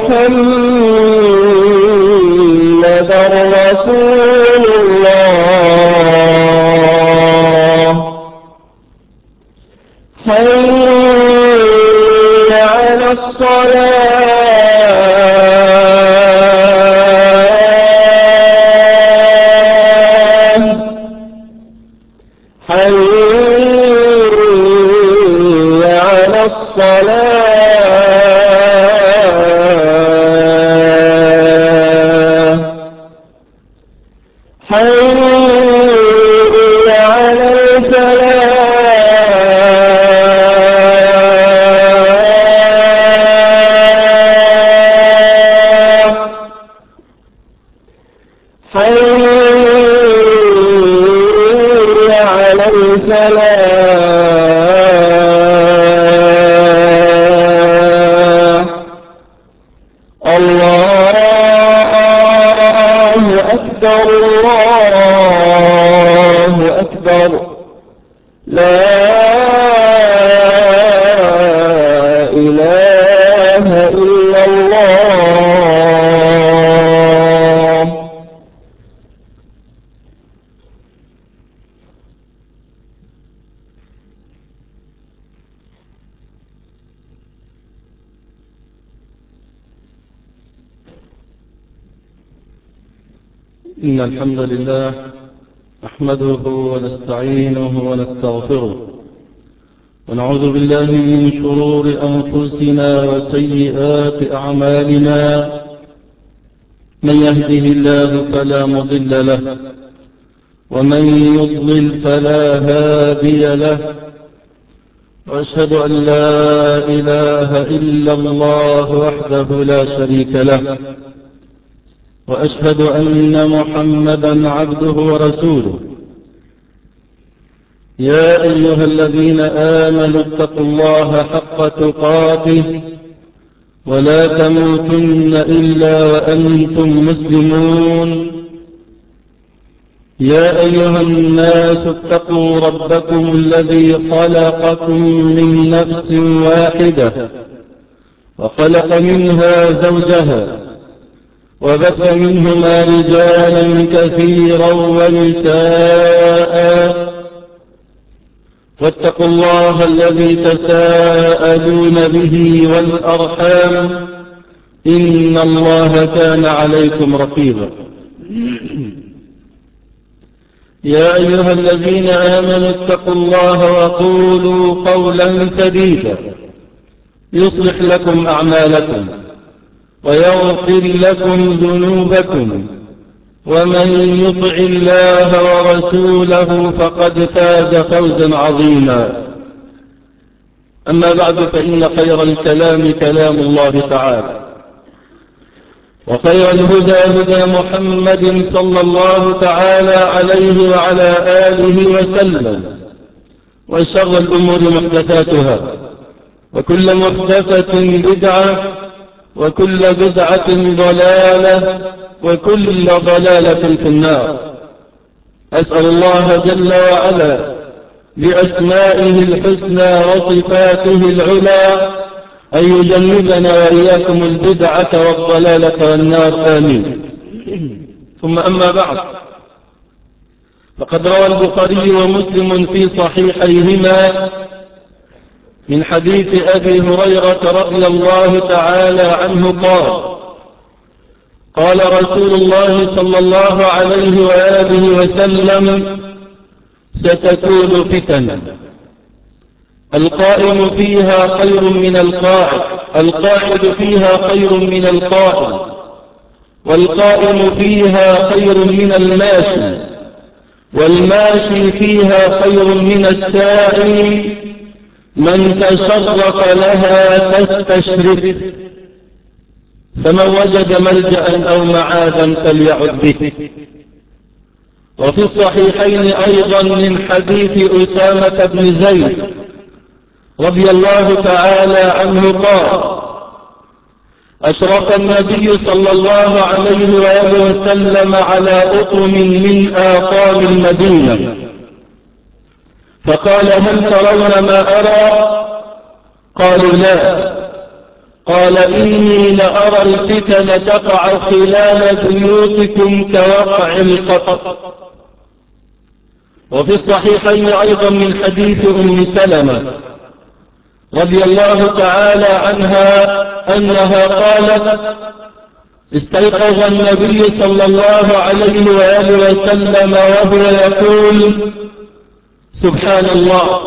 محمدا رسول الله حي على الصلاة حي على الصلاة حي على الفلاح حي على الفلاح الله أكبر الله أكبر لا إله إلا الله. إن الحمد لله نحمده ونستعينه ونستغفره ونعوذ بالله من شرور أنفسنا وسيئات أعمالنا من يهده الله فلا مضل له ومن يضلل فلا هادي له وأشهد أن لا إله إلا الله وحده لا شريك له وأشهد أن محمدا عبده ورسوله. يا أيها الذين آمنوا اتقوا الله حق تقاته ولا تموتن إلا وأنتم مسلمون. يا أيها الناس اتقوا ربكم الذي خلقكم من نفس واحدة وخلق منها زوجها وبث منهما رجالا كثيرا ونساء واتقوا الله الذي تساءلون به والأرحام إن الله كان عليكم رقيبا. يا أيها الذين آمنوا اتقوا الله وقولوا قولا سديدا يصلح لكم أعمالكم ويغفر لكم ذنوبكم ومن يطع الله ورسوله فقد فاز فوزا عظيما. أما بعد فإن خير الكلام كلام الله تعالى وخير الهدى هدى محمد صلى الله تعالى عليه وعلى آله وسلم وشر الأمور محدثاتها وكل محدثة بدعة وكل بدعة ضلالة وكل ضلالة في النار. أسأل الله جل وعلا بأسمائه الحسنى وصفاته العلى أن يجنبنا وإياكم البدعة والضلالة والنار آمين. ثم أما بعد، فقد روى البخاري ومسلم في صحيحيهما من حديث أبي هريرة رضي الله تعالى عنه قال رسول الله صلى الله عليه وآله وسلم: ستكون فتن القائم فيها خير من القاعد، القاعد فيها خير من القائم، والقائم فيها خير من الماشي، والماشي فيها خير من الساعي، من تشرف لها تستشرف، فمن وجد ملجأ أو معاذا فليعد به. وفي الصحيحين أيضا من حديث أسامة بن زيد رضي الله تعالى عنه قال: أشرف النبي صلى الله عليه وآله وسلم على أطم من آطام المدينة فقال: هل ترون ما أرى؟ قالوا: لا. قال إني لأرى الفتن تقع خلال بيوتكم كوقع القطر. وفي الصحيحين أيضا من حديث أم سلمة رضي الله تعالى عنها أنها قالت استيقظ النبي صلى الله عليه وآله وسلم وهو يقول سبحان الله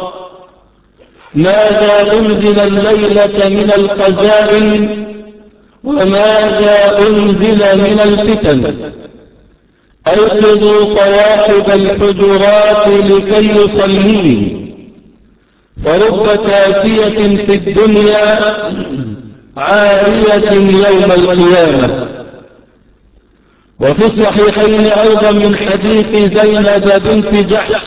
ماذا أنزل الليلة من الخزائن وماذا أنزل من الفتن أيقظوا صواحب الحجرات لكي يصلين فرب كاسية في الدنيا عارية يوم القيامة. وفي الصحيحين أيضا من حديث زينب بنت جحش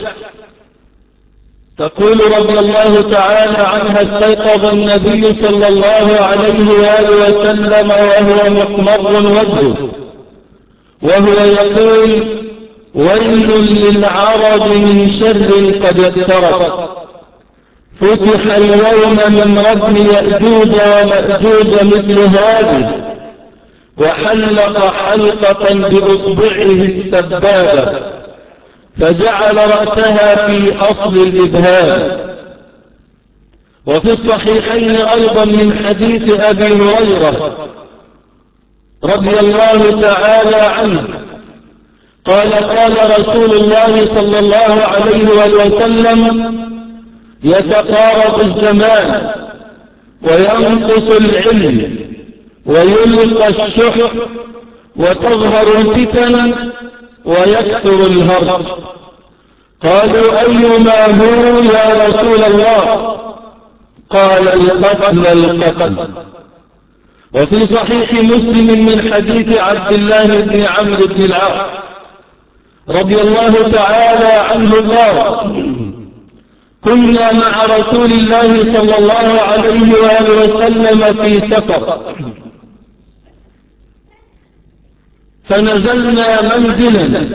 تقول رضي الله تعالى عنها استيقظ النبي صلى الله عليه وآله وسلم وهو محمر وجهه وهو يقول ويل للعرب من شر قد اقترب فتح اليوم من ردم يأجوج ومأجوج مثل هذه وحلق حلقة بأصبعه السبابة فجعل رأسها في أصل الإبهام. وفي الصحيحين أيضا من حديث أبي هريرة رضي الله تعالى عنه قال قال رسول الله صلى الله عليه وسلم يتقارب الزمان وينقص العلم ويلقى الشح وتظهر الفتن ويكثر الهرج. قالوا أيما هو يا رسول الله؟ قال القتل. وفي صحيح مسلم من حديث عبد الله بن عمرو بن العاص رضي الله تعالى عنه قال كنا مع رسول الله صلى الله عليه وآله وسلم في سفر فنزلنا منزلا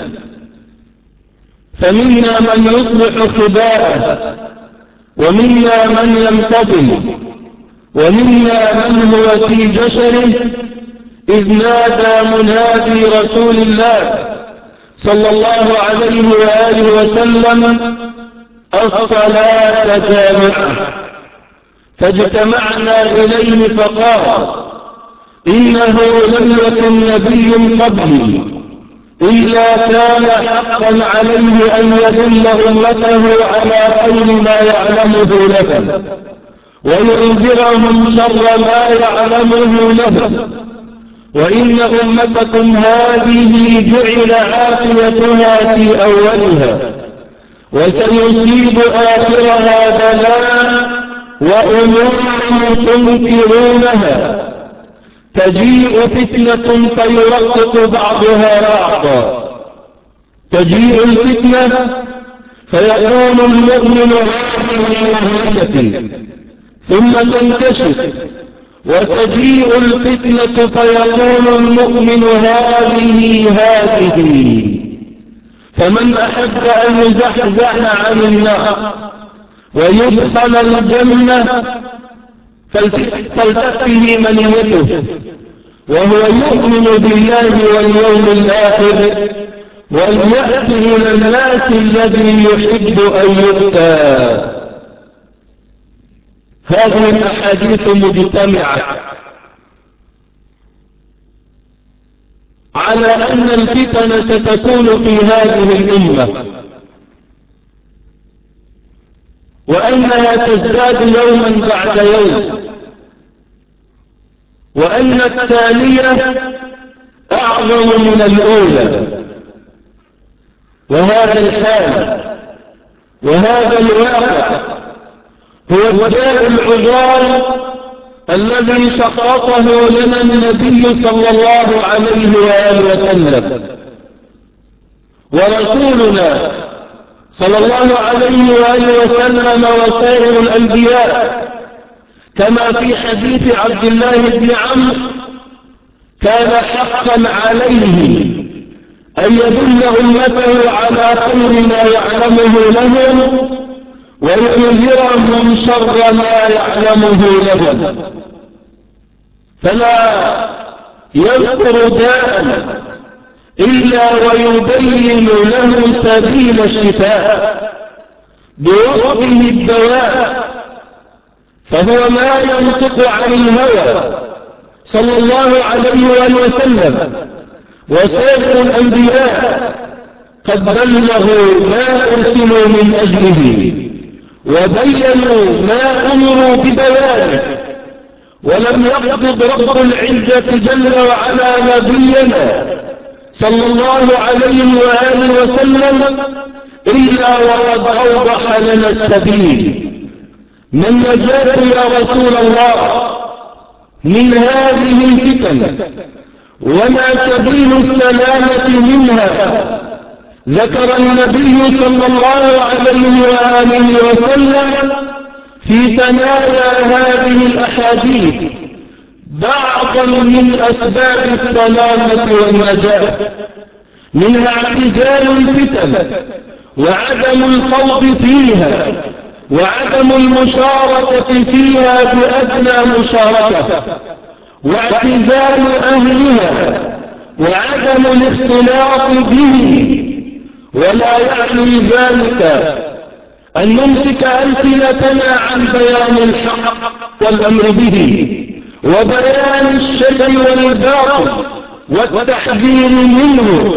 فمنا من يصلح خباءه ومنا من ينتظم ومنا من هو في جشره إذ نادى منادي رسول الله صلى الله عليه وآله وسلم الصلاة جامعة فاجتمعنا إليه فقال إنه لم يكن نبي قبلي إلا كان حقا عليه أن يدل أمته على خير ما يعلمه لهم وينذرهم شر ما يعلمه لهم وإن أمتكم هذه جعل عافيتها في أولها وسيصيب آخرها بلاء وأمور تنكرونها تجيء فتنة فيرقق بعضها بعضا تجيء الفتنة فيكون المؤمن هذه وهدة ثم تنكشف وتجيء الفتنة فيكون المؤمن هذه فمن أحب أن يزحزح عن النار ويدخل الجنة فلتأته منيته وهو يؤمن بالله واليوم الآخر وليأت إلى الناس الذي يحب أن يؤتى. هذه الأحاديث مجتمعة على أن الفتن ستكون في هذه الأمة وأنها تزداد يوما بعد يوم وأن التالية أعظم من الأولى. وهذا الحال وهذا الواقع هو الداء العضال الذي شخصه لنا النبي صلى الله عليه وآله وسلم ورسولنا صلى الله عليه وآله وسلم وسائر الأنبياء كما في حديث عبد الله بن عمرو كان حقا عليه أن يدل أمته على خير ما يعلمه لهم وينذرهم شر ما يعلمه لهم. فلا يذكر داء إلا ويبين له سبيل الشفاء بوصفه الدواء، فهو ما ينطق عن الهوى صلى الله عليه وسلم، وسائر الأنبياء قد بلغوا ما أرسلوا من أجله وبينوا ما أمروا ببيانه، ولم يقبض رب العزة جل وعلا نبينا صلى الله عليه وآله وسلم إلا وقد أوضح لنا السبيل. ما النجاة يا رسول الله من هذه الفتن، وما سبيل السلامة منها؟ ذكر النبي صلى الله عليه وآله وسلم في ثنايا هذه الأحاديث بعضا من أسباب السلامة والنجاة، منها اعتزال الفتن وعدم الخوض فيها وعدم المشاركة فيها بأدنى مشاركة، واعتزال أهلها وعدم الاختلاط به. ولا يعني ذلك أن نمسك ألسنتنا عن بيان الحق والأمر به وبيان الشر والباطل والتحذير منه،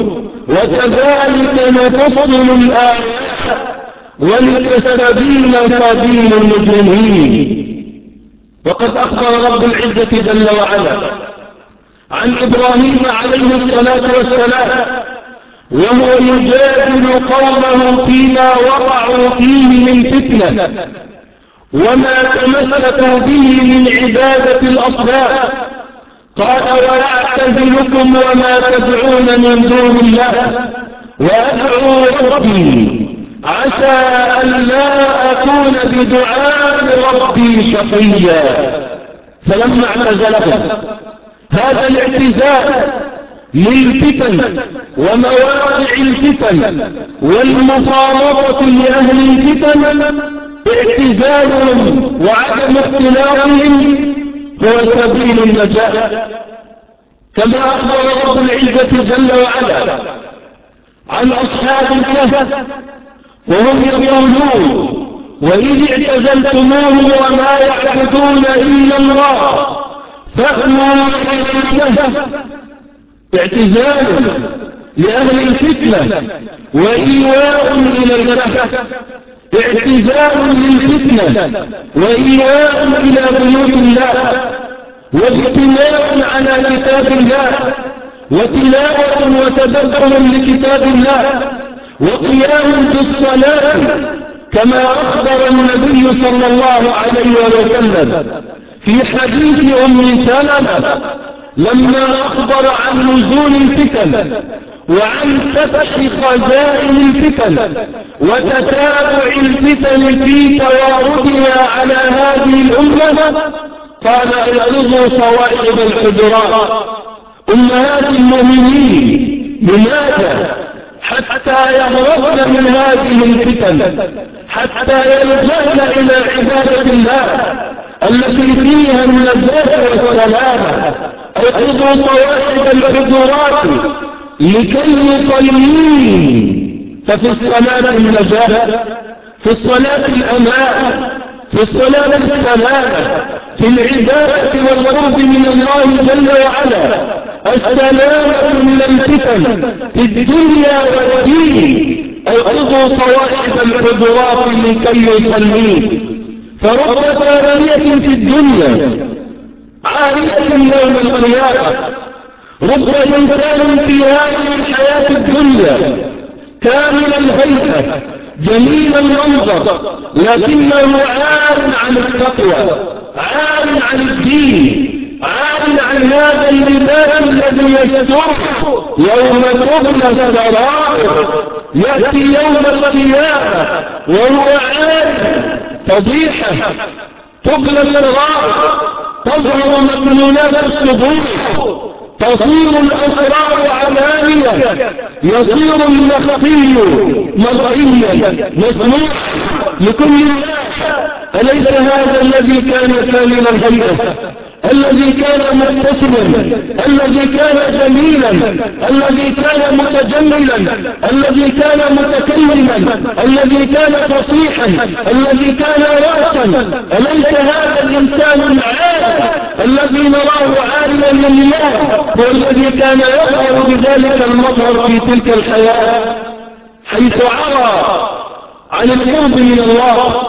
وكذلك نفصل الآيات ولتستبين سبيل المجرمين. وقد أخبر رب العزة جل وعلا عن إبراهيم عليه الصلاة والسلام وهو يجادل قومه فيما وقعوا فيه من فتنة وما تمسكوا به من عبادة الأصنام. قال: وأعتزلكم وما تدعون من دون الله وأدعو ربي عسى أن لا أكون بدعاء ربي شقيا. فلما اعتزلهم هذا الاعتزال للفتن ومواقع الفتن والمخالطة لأهل الفتن، اعتزالهم وعدم اختلاطهم هو سبيل النجاة. كما أخبر رب العزة جل وعلا عن أصحاب الكهف وهم يقولون: وإذ اعتزلتموهم وما يعبدون إلا الله فأووا إلى الكهف. اعتزال لأهل الفتنة وإيواء إلى الكهف، اعتزال للفتنة وإيواء إلى بيوت الله، واجتماع على كتاب الله وتلاوة وتدبر لكتاب الله وقيام بالصلاة، كما أخبر النبي صلى الله عليه وسلم في حديث أم سلمة لما أخبر عن نزول الفتن وعن فتح خزائن الفتن وتتابع الفتن في تواردها على هذه الأمة، قال: اعرضوا صواعب الحجرات أمهات المؤمنين. لماذا؟ حتى يهربن من هذه الفتن، حتى يلجأن إلى عبادة الله التي فيها النجاة والسلامة. اعرضوا صواعب الحجرات لكي يصلين، ففي الصلاة النجاة، في الصلاة الأمان، في الصلاة السلامة، في العبادة والقرب من الله جل وعلا السلامة من الفتن في الدنيا والدين. اعرضوا صواعب الحجرات لكي يصلين. فرب ثانية في الدنيا عارية يوم القيامة، رب إنسان في هذه الحياة الدنيا كامل الهيئة جميل المنظر، لكنه عار عن التقوى، عار عن الدين، عار عن هذا اللباس الذي يستره يوم تبلى السرائر. يأتي يوم القيامة وهو عار فضيحة، تبلى السرائر، تظهر مكنونات الصدور، تصير الأسرار علانية، يصير المخفي مرئيا مسموعا لكل الناس. أليس هذا الذي كان كامل الهيئة الذي كان مبتسما، الذي كان جميلا، الذي كان متجملا، الذي كان متكلما، الذي كان فصيحا، الذي كان رأسا. أليس هذا الإنسان العالي الذي نراه عاليا لله هو الذي كان يظهر بذلك المظهر في تلك الحياة، حيث عرى عن القرب من الله،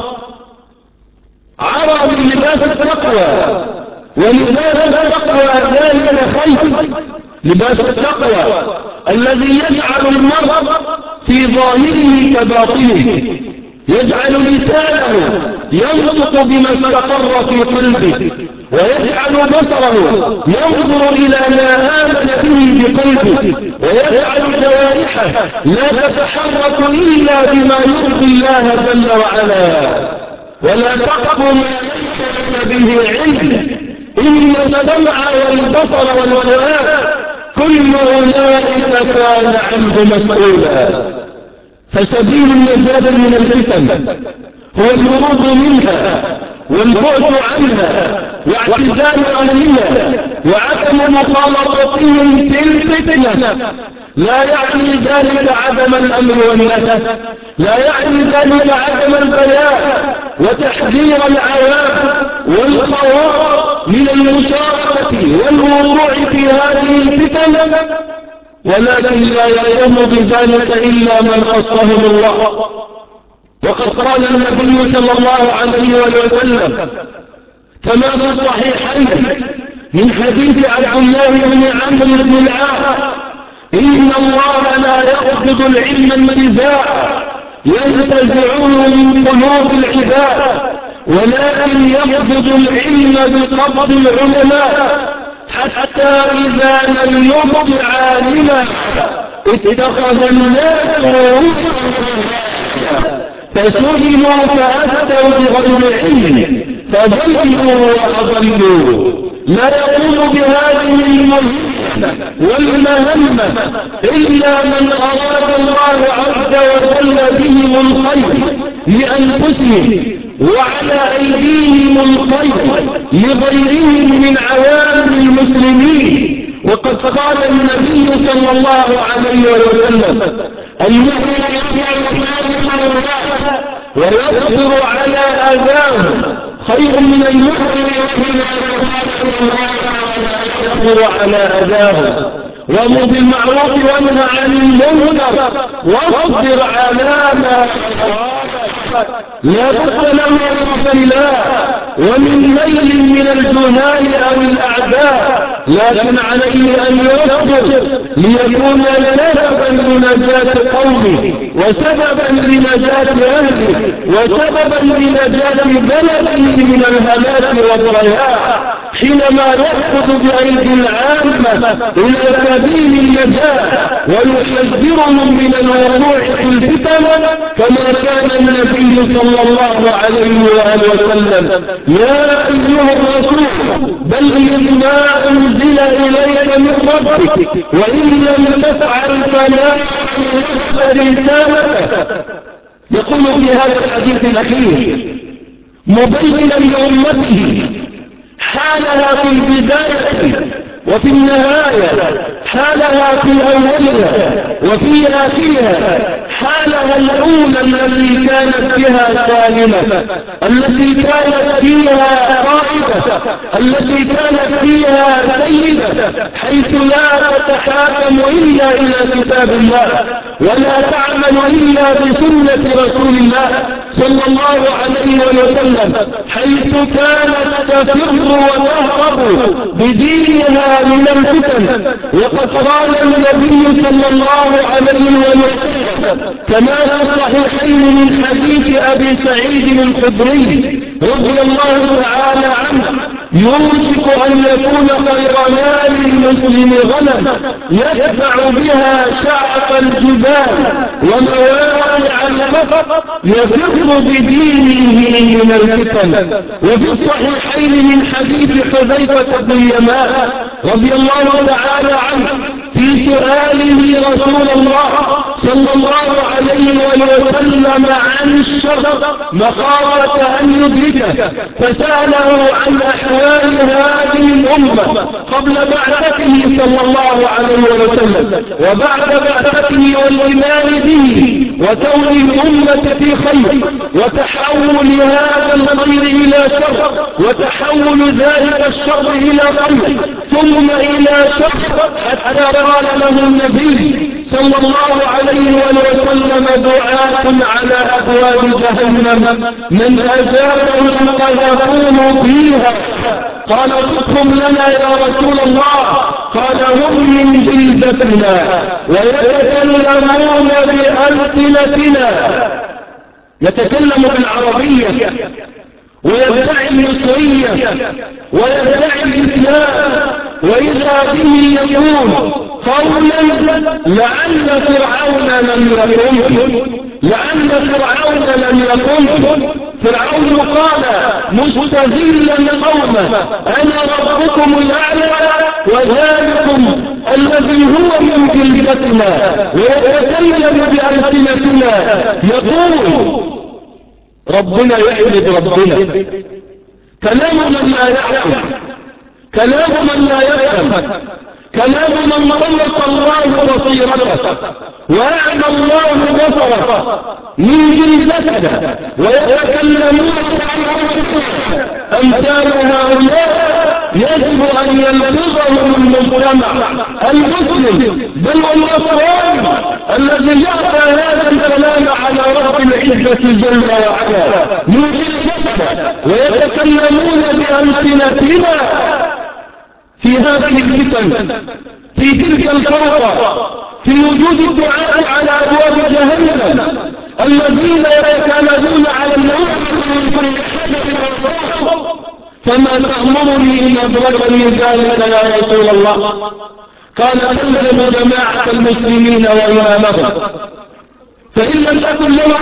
عرى من لباس التقوى، ولباس التقوى ذلك خير. لباس التقوى الذي يجعل المرء في ظاهره كباطنه، يجعل لسانه ينطق بما استقر في قلبه، ويجعل بصره ينظر إلى ما آمن به بقلبه، ويجعل جوارحه لا تتحرك إلا بما يرضي الله جل وعلا، ولا تقف ما ليس به علم. إن السمع والبصر والفؤاد كل أولئك كان عنه مسؤولا. فسبيل النجاة من الفتن هو الهروب منها والبعد عنها واعتزال أهلها وعدم مخالطتهم في الفتنة. لا يعني ذلك عدم الأمر والنهي، لا يعني ذلك عدم البيان وتحذير العوام والخواص من المشاركة والوقوع في هذه الفتن، ولكن لا يقوم بذلك إلا من خصهم الله. وقد قال النبي صلى الله عليه وسلم كما في الصحيحين من حديث عبد الله بن عمرو بن العاص: إن الله لا يقبض العلم انتزاعا ينتزعه من قلوب العباد، ولكن يقبض العلم بقبض العلماء، حتى إذا لم يبق عالما اتخذ الناس فسئلوا فأفتوا بغير علم فضلوا وأضلوا. لا يقوم بهذه المهمة والمهمة إلا من أراد الله عز وجل بهم الخير لأنفسهم وعلى أيديهم الخير لغيرهم من عوام المسلمين. وقد قال النبي صلى الله عليه وسلم: المؤمن ويصبر على أذاه خير من المؤمن يصبر على أذاه. وامر بالمعروف وانهى عن المنكر واصبر على ما لا بد له من ابتلاء ومن ميل من الجهال أو الأعداء، لكن عليه أن يصبر ليكون سببا لنجاة قومه وسببا لنجاة أهله وسببا لنجاة بلده من الهلاك والضياع، حينما يأخذ بأيدي العامة إلى سبيل النجاة ويحذرهم من الوقوع في الفتن، كما كان النبي صلى الله عليه وآله وسلم: يا أيها الرسول بلغ ما أنزل إليك من ربك وإن لم تفعل فلا تبلغ رسالته. يقول في هذا الحديث الأخير مبينا لأمته حالها في البداية وفي النهاية، حالها في أولها وفي آخرها، حالها الأولى التي كانت بها سالمة، التي كانت فيها قائدة، التي كانت فيها سيدة، حيث لا تتحاكم إلا إلى كتاب الله ولا تعمل إلا بسنة رسول الله صلى الله عليه وسلم، حيث كانت تفر وتهرب بدينها من الفتن. وقد قال النبي صلى الله عليه وسلم كما في الصحيحين من حديث أبي سعيد الخدري رضي الله تعالى عنه: يوشك أن يكون خير مال المسلم غنم يتبع بها شعب الجبال ومواقع الكفر يفر بدينه من الفتن. وفي الصحيحين من حديث حذيفة بن اليمان رضي الله تعالى عنه في سؤاله رسول الله صلى الله عليه وسلم عن الشر مخافة أن يدركه، فسأله عن أحوال هذه الأمة قبل بعثته صلى الله عليه وسلم وبعد بعثته والإيمان به وكون الأمة في خير وتحول هذا الخير إلى شر وتحول ذلك الشر إلى خير ثم إلى شر، حتى قال له النبي صلى الله عليه وسلم دعاة على أبواب جهنم من أجابهم قذفوه فيها. قال صدهم لنا يا رسول الله؟ قال هم من جلدتنا ويتكلمون بألسنتنا، يتكلم بالعربية ويدعي المصرية ويدعي الإسلام، وإذا به يقول قولا لعل فرعون لم يكن فرعون قال مستذلا قومه أنا ربكم الأعلى وذلكم الذي هو من جلدتنا ويتكلم بألسنتنا، يقول ربنا يحمد ربنا. كلام من لا يعقل، كلام من لا يفهم، كلام من طمس الله بصيرته وأعمى الله بصره من جلدتنا ويتكلمون أمثال هؤلاء يجب أن يلفظهم المجتمع المسلم بل والنصراني الذي يأتى هذا الكلام على رب العزة جل وعلا من جلدتنا ويتكلمون بألسنتنا في هذه الفتن، في تلك الفوضى، في وجود الدعاء على أبواب جهنم الذين يتكالبون على الأمة من كل حدث وصوت. فما تأمرني إن أدركني ذلك يا رسول الله؟ قال تلزم جماعة المسلمين وإمامهم، فإن لم تكن لهم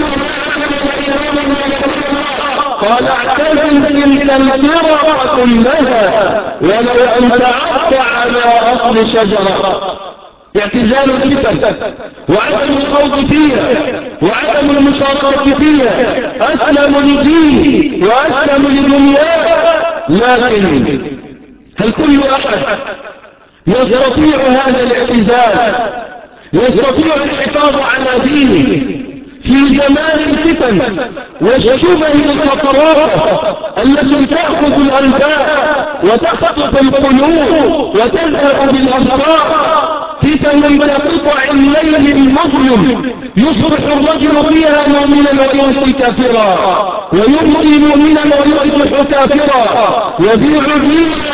قال اعتزل تلك الفرق كلها ولو أن تعض على أصل شجرة. اعتزال الفتن وعدم الخوض فيها وعدم المشاركة فيها أسلم لدين وأسلم لدنياه. لكن هل كل أحد يستطيع هذا الاعتزال، يستطيع الحفاظ على دينه في زمان الفتن والشبه الخطرات التي تأخذ الألباب وتخطف القلوب وتذهب بالأبصار؟ فتن كقطع الليل المظلم يصبح الرجل فيها مؤمنا ويمسي كافرا ويمسي مؤمنا ويصبح كافرا يبيع دينا.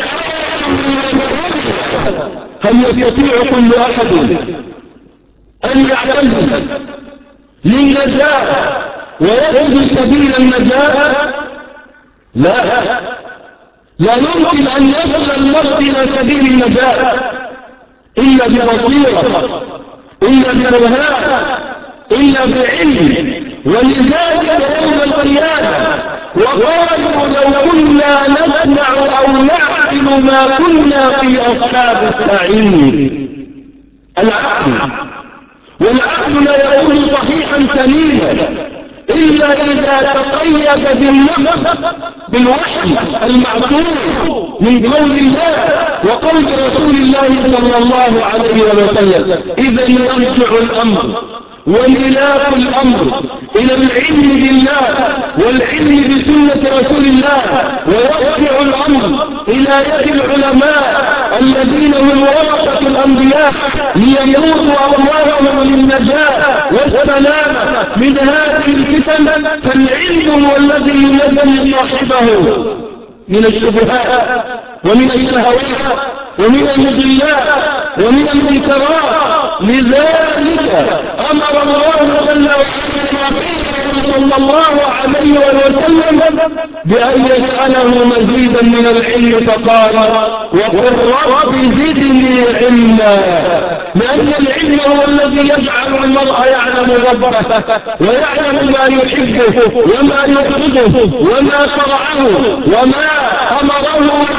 هل يستطيع كل أحد أن يعتزل للنجاة ويجد سبيل النجاة؟ لا يمكن أن يصل المرء إلى سبيل النجاة إلا ببصيرة، إلا برهان، إلا بعلم. ولذلك يوم القيامة وقالوا لو كنا نسمع أو نعقل ما كنا في أصحاب السعير. العقل، والعقل لا يكون صحيحا سليما إلا إذا تقيد بالنقل بالوحي المعقول من قول الله وقول رسول الله صلى الله عليه وسلم. إذا يرجع الأمر وانطلاق الأمر إلى العلم بالله والعلم بسنة رسول الله، ويرجع الأمر إلى يد العلماء الذين هم ورثة الأنبياء ليموتوا أموالهم للنجاة والسلامة من هذه الفتن. فالعلم هو الذي ينجي صاحبه من الشبهات ومن الشهوات ومن المضلات ومن المنكرات. لذلك أمر الله جل وعلا صلى الله عليه وسلم بأن يسأله مزيدا من العلم، فقال وقل رب زدني علما، لأن العلم هو الذي يجعل المرء يعلم ربه ويعلم ما يحبه وما يبغضه وما شرعه وما أمره به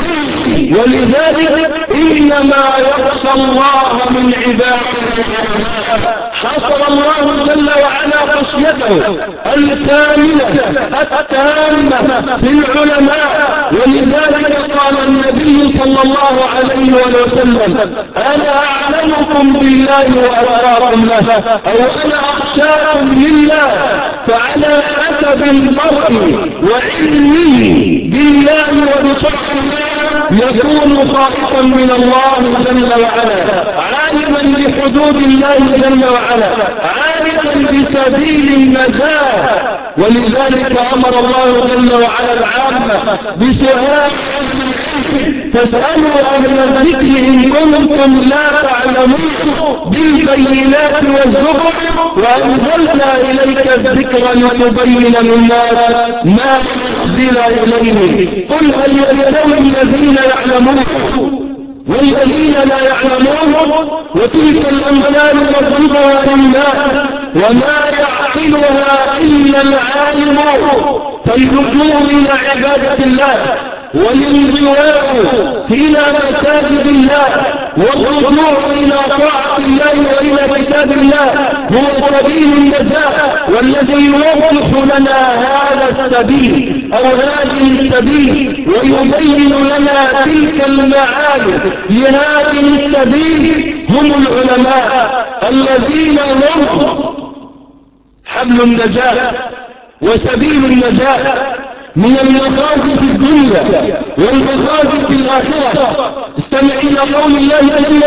ولذلك إنما يخشى الله من عباده. حصر الله جل وعلا خشيته الكاملة التامة في العلماء، ولذلك قال النبي صلى الله عليه وسلم: أنا أعلمكم بالله وأتقاكم له، أو أنا أخشاكم لله. فعلى حسب المرء وعلمه بالله وبشرعه يكون خائفا من الله جل وعلا، عالما بحدود الله جل وعلا، عارفا بسبيل النجاة. ولذلك أمر الله جل وعلا العامة بسؤال فاسألوا أهل الذكر إن كنتم لا تعلمون بالبينات والزبر وأنزلنا إليك الذكر لتبين للناس ما أنزل إليهم قل هل يستوي الذين يعلمون والذين لا يعلمون وتلك الأمثال نضربها للناس وما يعقلها إلا العالمون. فاللجوء إلى عبادة الله والانضواء إلى مساجد الله والرجوع إلى طاعة الله وإلى كتاب الله هو سبيل النجاة، والذي يوضح لنا هذا السبيل أو هذه السبيل ويبين لنا تلك المعالم لهذه السبيل هم العلماء الذين هم حبل النجاة وسبيل النجاة من المخاوف في الدنيا والمخاوف في الآخرة. استمع إلى قول الله جل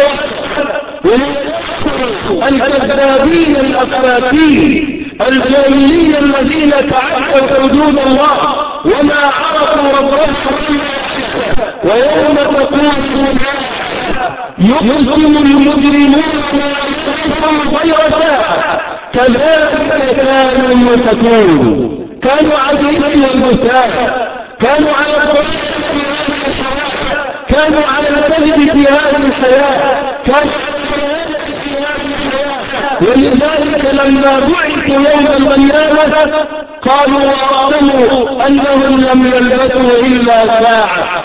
وعلا: الكذابين الأفاكين الجاهلين الذين تعدوا حدود الله وما عرفوا ربهم ويوم تقوم يقسم المجرمون غير ساعة كذلك كانوا يؤفكون. كانوا على الإثم والبهتان، كانوا على الضلال في هذه الحياة، كانوا على الكذب في هذه الحياة، كانوا في هذه الحياة. ولذلك لما بعثوا يوم القيامة قالوا وأعلموا أنهم لم يلبثوا إلا ساعة،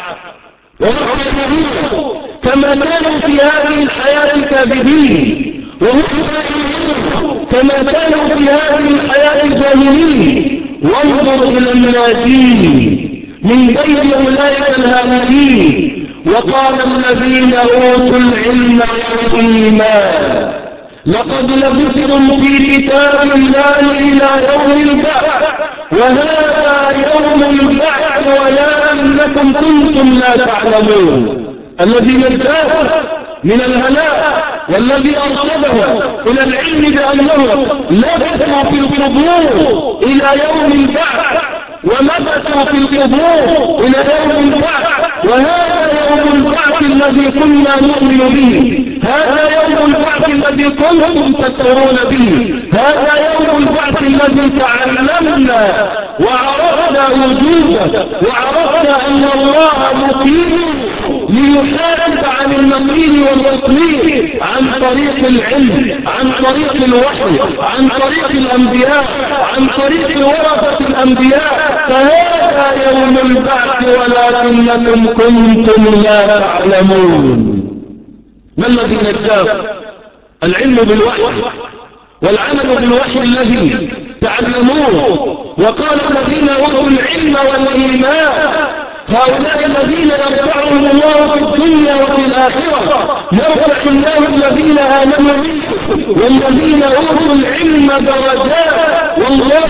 وهم كما كانوا في هذه الحياة كاذبين، وهم كما كانوا في هذه الحياة جاهلين. وانظر إلى الناجين من بين أولئك الهالكين. وقال الذين أوتوا العلم والإيمان لقد لبثتم في كتاب الله إلى يوم البعث وهذا يوم البعث ولكنكم كنتم لا تعلمون. الذي نجاه من الهلاك والذي أرشده إلى العلم بأنه لبثوا في القبور إلى يوم البعث ومكثوا في القبور إلى يوم البعث، وهذا يوم البعث الذي كنا نؤمن به، هذا يوم البعث الذي كنتم تذكرون به، هذا يوم البعث الذي تعلمنا وعرفنا وجوده وعرفنا أن الله مقيم ليحارب عن النقيل والتطوير عن طريق العلم، عن طريق الوحي، عن طريق الأنبياء، عن طريق ورثة الأنبياء. فهذا يوم البعث ولكنكم كنتم لا تعلمون. ما الذي نجاه؟ العلم بالوحي والعمل بالوحي الذي تعلموه. وقال الذين أوتوا العلم والإيمان هؤلاء الذين يرفعهم الله في الدنيا وفي الآخرة، يرفع الله الذين آمنوا منكم والذين أوتوا العلم درجات والله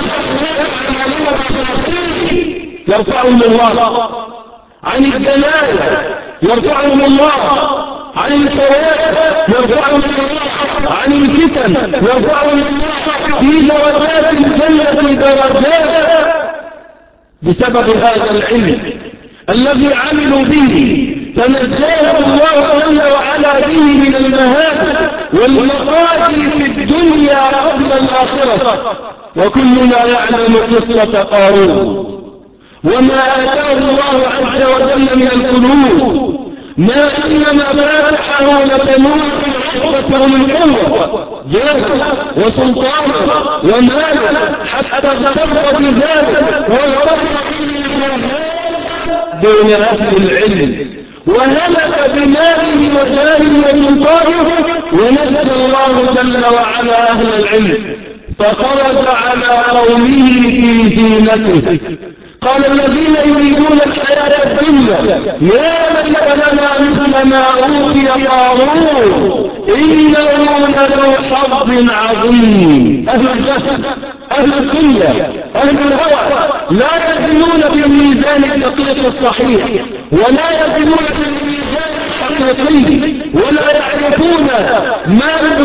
يرفعهم الله عن الجناية، يرفعهم الله عن الفوائد، يرفعهم الله عن الفتن، يرفعهم الله في درجات الجنة درجات بسبب هذا العلم الذي عملوا به. فنجاهم الله جل وعلا به من المهالك والمقاتل في الدنيا قبل الآخرة. وكلنا يعلم قصة قارون وما آتاه الله عز وجل من الكنوز، ما إن مفاتحه لتنوء بالعصبة أولي القوة جاه وسلطان ومال حتى اغتر بذلك والرفع دون أهل العلم وهلك بماله وجاهه وسلطانه، ونجى الله جل وعلا أهل العلم فخرج على قومه في زينته. قال الذين يريدون الحياة الدنيا يا ليت لنا مثل ما أوتي قارون إنه لذو حظ عظيم. أهل الجهل، أهل الدنيا، أهل الهوى لا يزنون بالميزان الدقيق الصحيح، ولا يزنون بالميزان الحقيقي، ولا يعرفون ما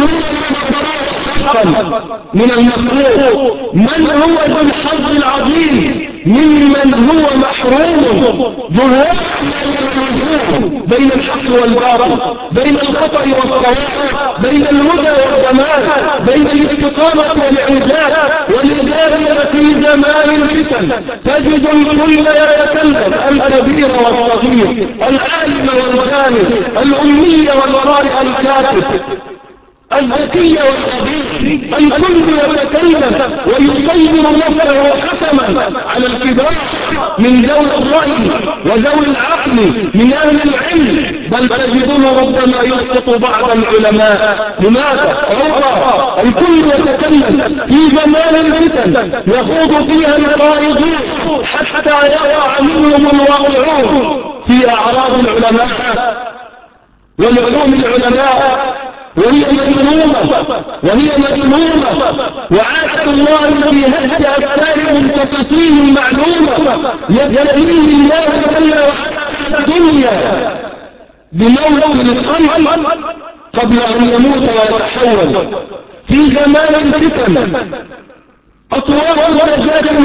من المخلوق من هو ذو الحظ العظيم ممن هو محروم. جهال بين الحق والباطل، بين الخطأ والصواب، بين الهدى والضلال، بين الاستقامة والإعجاز. ولذلك في زمان الفتن تجد الكل يتكلم، الكبير والصغير، العالم والجاهل، الأمي والقارئ الكاتب، الذكي والخبيث، الكل يتكلم ويصير نفسه حكما على الكبار من ذوي الرأي وذوي العقل من أهل العلم، بل تجدون ربما يسقط بعض العلماء. لماذا؟ الكل يتكلم في زمان الفتن يخوض فيها القائدون حتى يقع منهم الواقعون في أعراض العلماء والعلوم العلماء، وهي مذمومة وعادة الله في هد أسفار منتقصين المعلومة. يبتليه الله جل وعلا الدنيا بموت القلب قبل أن يموت ويتحول. في زمان الفتن أطوار التجارب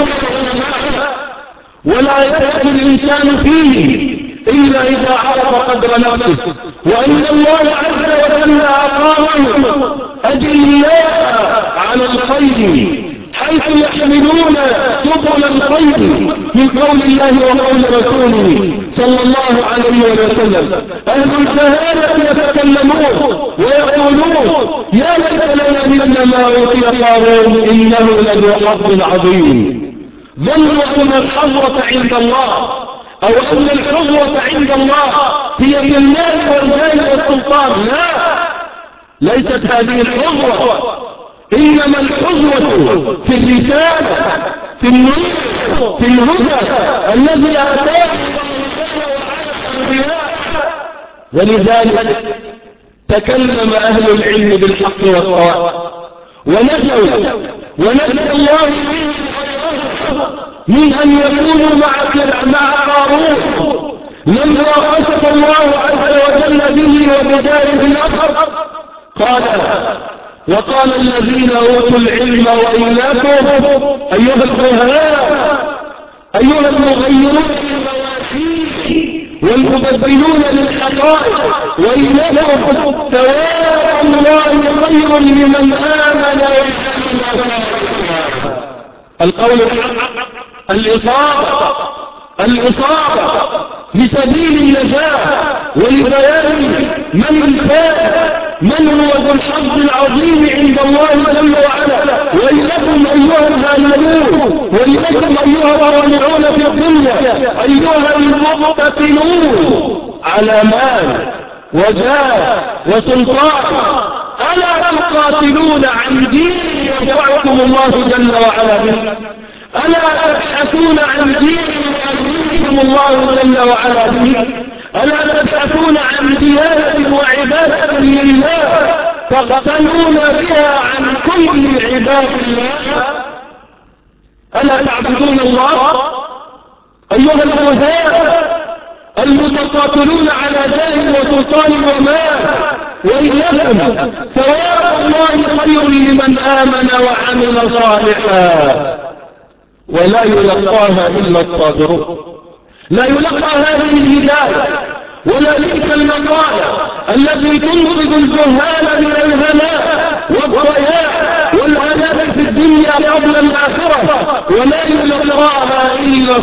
ولا يدخل الإنسان فيه إلا إذا عرف قدر نفسه، وأن الله عز وجل أقامه أدلاء على الخير حيث يحملون سبل الخير من قول الله وقول رسوله صلى الله عليه وسلم. أهل الجهالة يتكلمون ويقولون يا ليت لنا مثل ما أوتي قارون إنه لذو حظ عظيم. ظنوا أن الحظوة عند الله أو أن الحظوة عند الله هي في المال والمال والسلطان. لا، ليست هذه الحظوة، إنما الحظوة في الرسالة، في النور، في الهدى الذي آتاه. ولذلك تكلم أهل العلم بالحق والصواب ونجوا، ونجى الله من أن يكونوا مع قارون لما خسف الله عز وجل به وبداره الأرض. وقال الذين أوتوا العلم وإياكم أيها الجهال أيها المغيرون للموازين والمبدلون للحقائق، وإياكم ثواب الله خير لمن آمن وعمل. القول الحق، الإصابة لسبيل النجاة ولبيان من الفائز، من هو ذو الحظ العظيم عند الله جل وعلا. وإليكم أيها الهالمون، وإليكم أيها الطامعون في الدنيا، أيها المقتتلون على مال وجاه وسلطان، ألا تقاتلون عن دين يرفعكم الله جل وعلا به؟ ألا تبحثون عن دين يعزكم الله جل وعلا به؟ ألا تبحثون عن ديانة وعبادة لله تغتنون بها عن كل عباد الله؟ ألا تعبدون الله أيها الجهال المتقاتلون على جاه وسلطان ومال؟ وإياكم ثواب الله خير لمن آمن وعمل صالحا، ولا يلقاها إلا الصابرون. لا يلقى هذه الهداية ولا تلك المقالة التي تنقذ الجهال من الهلاك والضياع والهلاك في الدنيا قبل الآخرة، ولا يلقاها إلا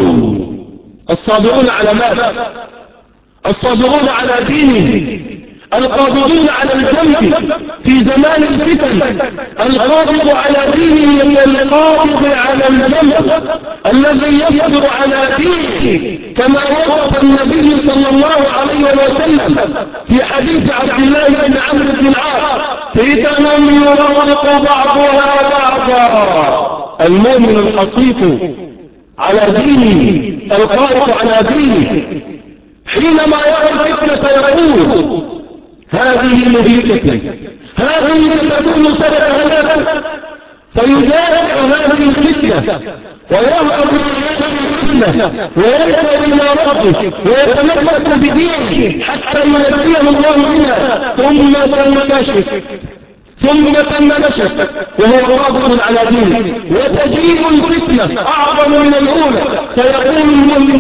الصابرون. الصابرون على ماذا؟ الصابرون على دينه، القابضون على الجنب في زمان الفتن. القابض على دينه كالقابض على الجنب الذي يصبر على دينه، كما وصف النبي صلى الله عليه وسلم في حديث عبد الله بن عمرو بن العاص: فتن يرقق بعضها بعضا. المؤمن الحصيف على دينه، القائد على دينه، حينما يرى الفتنة يقول: هذه مهلكة، هذه ستكون سبب هلاك، فيدافع هذه الفتنة ويهرب من هذه الفتنة ويذهب إلى ربه ويتمسك بدينه حتى ينجيه الله منها، ثم تنكشف وهو قابض على دينه، وتجيء الفتنة أعظم من الأولى، فيقول المؤمن: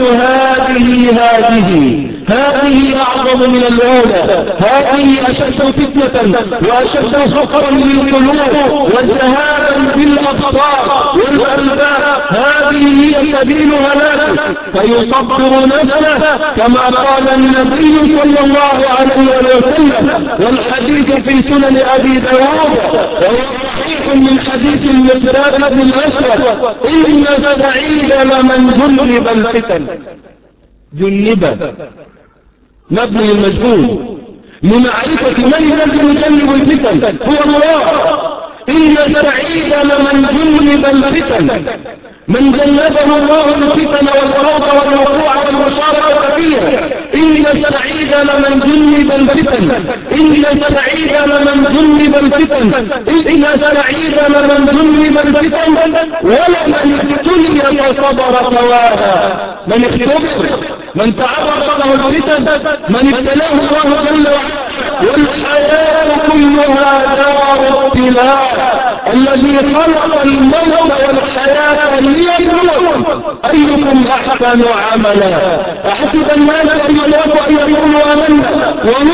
هذه أعظم من الأولى، هذه أشد فتنة وأشد خطرا للقلوب وذهابا بالأبصار والألباب، هذه هي سبيل هلاك. فيصبر نفسه كما قال النبي صلى الله عليه وسلم، والحديث في سنن أبي داود وهو صحيح من حديث المقداد بن الأسود: إن السعيد لمن جنب الفتن. جنب مبني المجهول لمعرفة من الذي يجنب الفتن، هو الله. إن السعيد لمن جنب الفتن، من جنبه الله الفتن والخوف والوقوع والمشاركة فيها. إن السعيد لمن جنب الفتن، إن السعيد لمن جنب الفتن، إن السعيد لمن جنب الفتن، ولمن ابتلي فصبر فواها. من اختبر، من تعرضت له الفتن، من ابتلاه الله جل وعلا. والحياة كلها دار ابتلاء، الذي خلق الموت والحياة ليبلوكم أيكم أحسن عملا. أحسب الناس أن يتركوا أن يقولوا آمنا وهم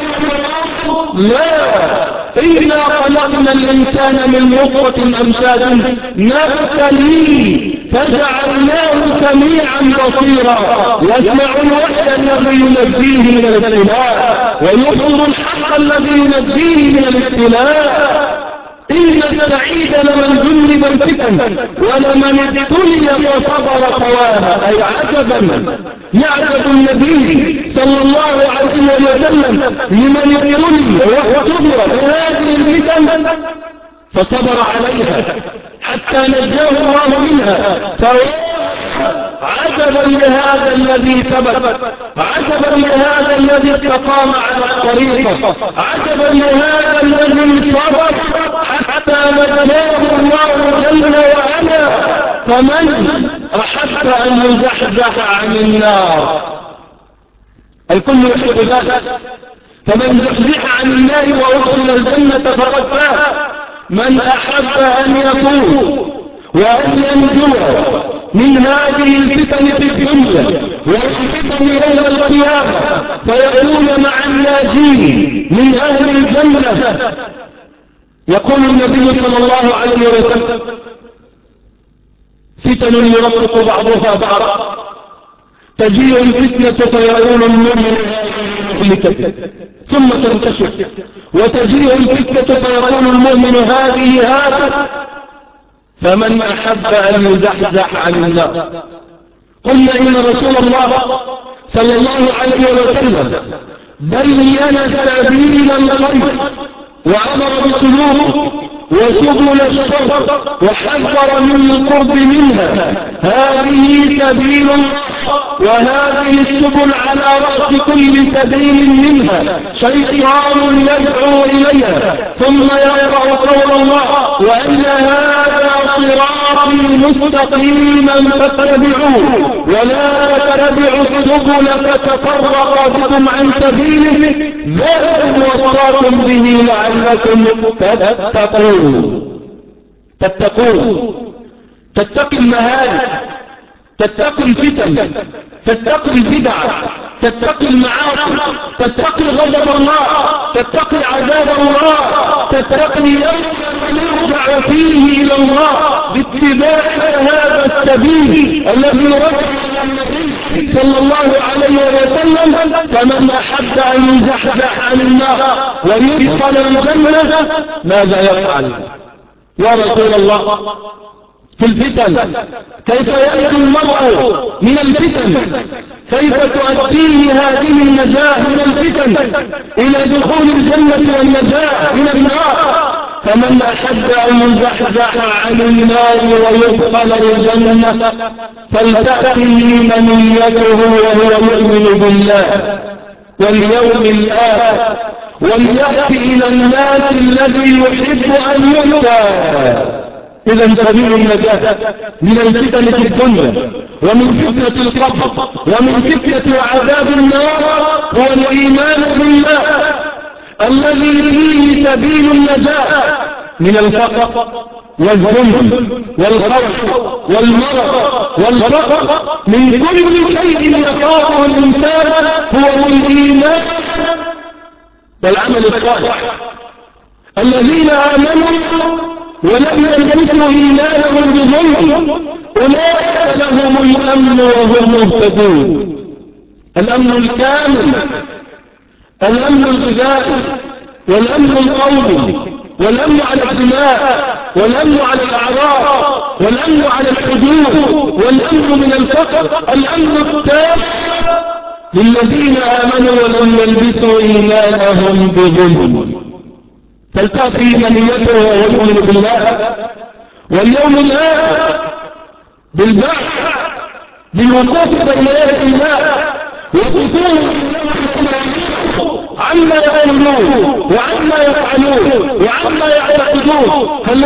لا، إنا خلقنا الإنسان من نطفة أمشاج نبتليه فجعلناه سميعا بصيرا، يسمع الوحي الذي ينجيه من الابتلاء ويبصر الحق الذي ينجيه من الابتلاء. إن السعيد لمن جنب الفتن ولمن ابتلي فصبر فواها. أي عجبا، يعجب النبي صلى الله عليه وسلم لمن ابتلي واختبر بهذه الفتن فصبر عليها حتى نجاه الله منها. عجبا لهذا الذي ثبت، عجبا لهذا الذي استقام على الطريقة، عجبا لهذا الذي صبر حتى نجاه الله جل وعلا. فمن أحب أن يزحزح عن النار، الكل يحب ذلك، فمن زحزح عن النار وأدخل الجنة فقد فاز. من أحب أن يفوز وأن ينجو من هذه الفتن في الدنيا والفتن يوم القيامة فيكون مع الناجين من أهل الجنة. يقول النبي صلى الله عليه وسلم: فتن يرقق بعضها بعضا، تجيء الفتنة فيقول المؤمن هذه مهلكة ثم تنكشف، وتجيء الفتنة فيقول المؤمن هذه. فمن أحب أن يزحزح عن النار. قلنا إن رسول الله صلى الله عليه وسلم بين سبيل الخير وأمر بسلوكه وسبل الشر وحذر من القرب منها. هذه سبيل الله، وهذه السبل على رأس كل سبيل منها شيطان يدعو إليها، ثم يقرأ قول الله: وأن هذا صراطي مستقيما فاتبعوه ولا تتبعوا السبل فتفرق بكم عن سبيله، ذلكم وصاكم به لعلكم تتقي المهالك، تتقي الفتن، تتقي البدع، تتقي المعاصي، تتقي غضب الله، تتقي عذاب الله، تتقي يوم يرجع فيه إلى الله باتباع هذا السبيل الذي رجع النبي صلى الله عليه وسلم فمن أحب أن يزحزح عن النار ويدخل الجنة ماذا يفعل؟ يا رسول الله في الفتن كيف يأتي المرء من الفتن؟ كيف تؤديه هذه النجاة من الفتن إلى دخول الجنة والنجاة من النار؟ فمن أحب أن يزحزح عن النار ويدخل الجنة فلتأتيه منيته وهو يؤمن بالله واليوم الآخر وليأتي إلى الناس الذي يحب أن يؤتى. إذا سبيل النجاة من الفتن في الدنيا ومن فتنة القبر ومن فتنة عذاب النار هو الإيمان بالله الذي فيه سبيل النجاة من الفقر والذنب والخوف والمرض والفقر، من كل شيء يخافه الإنسان هو الإيمان والعمل الصالح. الذين آمنوا ولم يلبسوا إيمانهم بظلم أولئك لهم الأمن وهم مهتدون. الأمن الكامل، الأمن الغذائي والأمن القومي والأمن على الدماء والأمن على الأعراض والأمن على الحدود والأمن من الفقر، الأمن التام للذين آمنوا ولم يلبسوا إيمانهم بظلم. فلتأتي منيته ويؤمن بالله واليوم الآخر بالبعث بالوقوف بين يدي الله وقفوه عما يقولون وعما يفعلون وعما يعتقدون. هل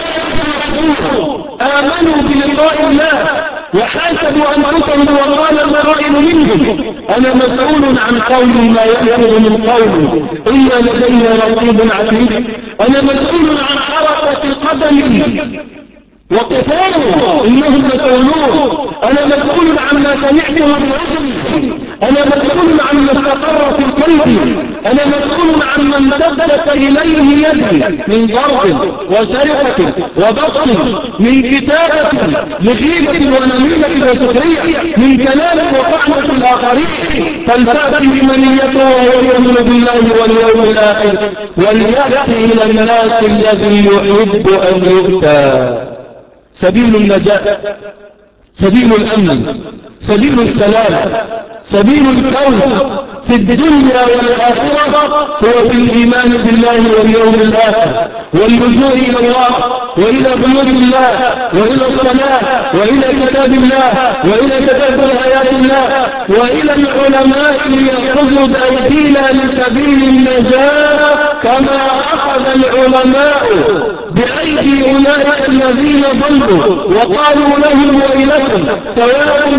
آمنوا بلقاء الله وحاسبوا أنفسهم وقال القائل منهم أنا مسؤول عن قولي ما يأخذ من قولي إلا لدينا رقيب عتيد. أنا مسؤول عن حركة قدمي وقفوه إنهم مسؤولون. أنا مسؤول عما سمعته بأذني، أنا مسؤول عما استقر في قلبي، أنا مسؤول عما امتدت إليه يدي من ضرب وسرقة وبطش، من كتابة لغيبة ونميمة وسخرية، من كلام وطعن في الآخرين. فلتأتي بمنيته وهو يؤمن بالله واليوم الآخر وليأتي إلى الناس الذي يحب أن يؤتى. سبيل النجاة، سبيل الأمن، سبيل السلام، سبيل الفوز في الدنيا والآخرة هو في الإيمان بالله واليوم الآخر واللجوء إلى الله وإلى بيوت الله وإلى الصلاة وإلى كتاب الله وإلى تدبر آيات الله وإلى العلماء ليأخذوا بأيدينا لسبيل النجاة كما أخذ العلماء بأيدي أولئك الذين ضلوا وقالوا لهم ويلكم ثواب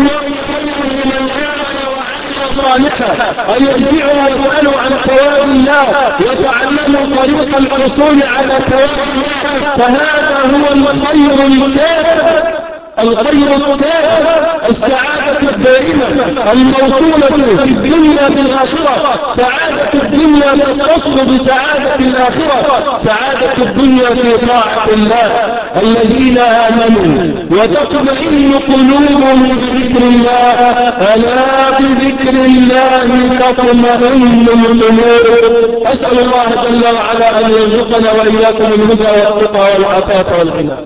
صالحة أن يرجعوا واسألوا عن ثواب الله وتعلموا طريق الحصول على ثواب الله. فهذا هو الخير الكامل، الخير التام، السعادة الدائمة الموصولة في الدنيا بالآخرة. سعادة الدنيا تتصل بسعادة الآخرة، سعادة الدنيا في طاعة الله. الذين آمنوا وتطمئن قلوبهم بذكر الله ألا بذكر الله تطمئن القلوب. أسأل الله جل وعلا أن يرزقنا وإياكم الهدى والتقى والعفاف والغنى.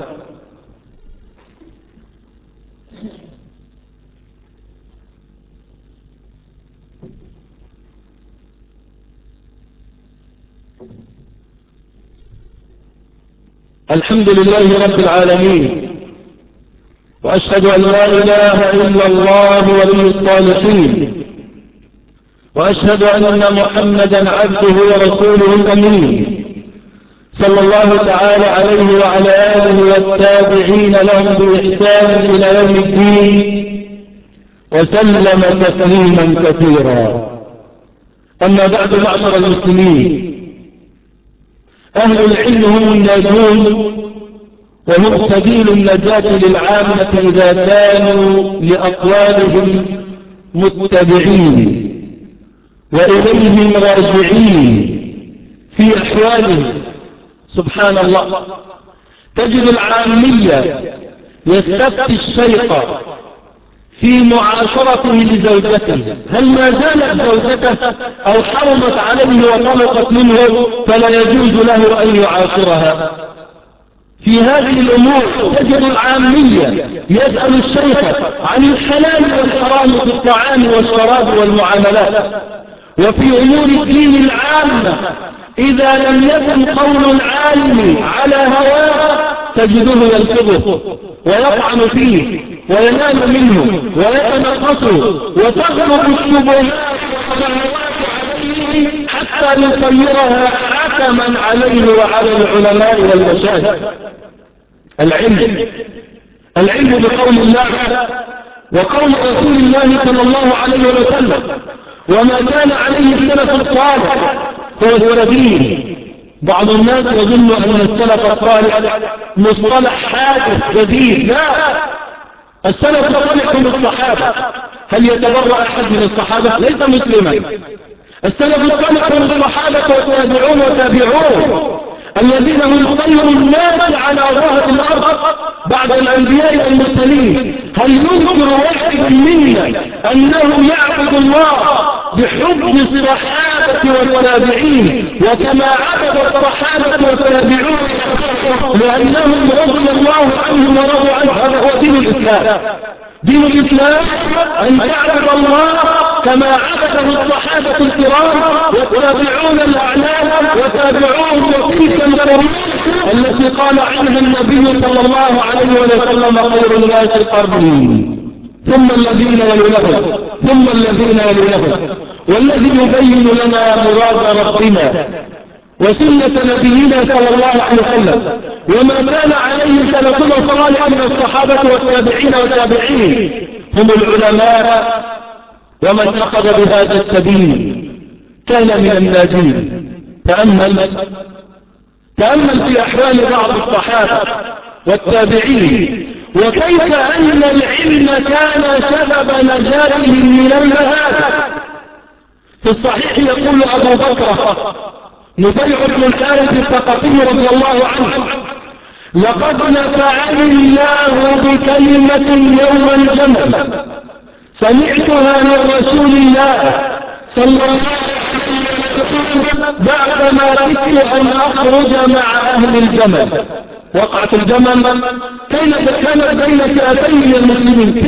الحمد لله رب العالمين، وأشهد أن لا إله إلا الله ولي الصالحين، وأشهد أن محمدا عبده ورسوله الأمين صلى الله تعالى عليه وعلى آله والتابعين لهم بإحسان إلى يوم الدين وسلم تسليما كثيرا. أما بعد، معشر المسلمين، أهل العلم هم الناجون وهم سبيل النجاة للعامة إذا كانوا لأقوالهم متبعين وإليهم راجعين في أحوالهم. سبحان الله، تجد العامية يستفتي الشيخ في معاشرته لزوجته، هل ما زالت زوجته أو حرمت عليه وطلقت منه فلا يجوز له أن يعاشرها؟ في هذه الأمور تجد العامية يسأل الشيخ عن الحلال والحرام في الطعام والشراب والمعاملات. وفي أمور الدين العامة إذا لم يكن قول العالم على هواه تجده يلفظه ويطعن فيه وينال منه ويتنقصه، وتغلب الشبهات عليه حتى يصيرها حكما عليه وعلى العلماء والمشايخ. العلم بقول الله وقول رسول الله صلى الله عليه وسلم، وما كان عليه السلف الصالح هو السبيل. بعض الناس يظن أن السلف الصالح مصطلح حادث جديد، لا، السلف الصالح هم الصحابة. هل يتبرأ أحد من الصحابة؟ ليس مسلما. السلف الصالح هم الصحابة والتابعون وتابعون الذين هم خير الناس على ظهر الأرض بعد الأنبياء والمرسلين. هل ينكر واحد منا أنه يعبد الله بحب الصحابة والتابعين وكما عبد الصحابة والتابعون لأنهم رضي الله عنهم ورضوا عنه؟ هذا هو دين الإسلام. دين الإسلام أن تعبد الله كما عبده الصحابة الكرام والتابعون الأعلام وتابعوهم وتلك القرون التي قال عنها النبي صلى الله عليه وسلم خير الناس قرني ثم الذين يلونهم ثم الذين يلونهم. والذي يبين لنا مراد ربنا وسنة نبينا صلى الله عليه وسلم وما كان عليه سلفنا الصالح من الصحابة والتابعين والتابعين هم العلماء، ومن أخذ بهذا السبيل كان من الناجين. تأمل في أحوال بعض الصحابة والتابعين وكيف أن العلم كان سبب نجاتهم من المهالك. في الصحيح يقول أبو بكر نفيع بن الحارث الثقفي رضي الله عنه: لقد نفعني الله بكلمة يوم الجمل سمعتها من رسول الله صلى الله عليه وسلم بعدما كدت أن أخرج مع أهل الجمل. وقعت الجمل كانت بين فئتين من المسلمين،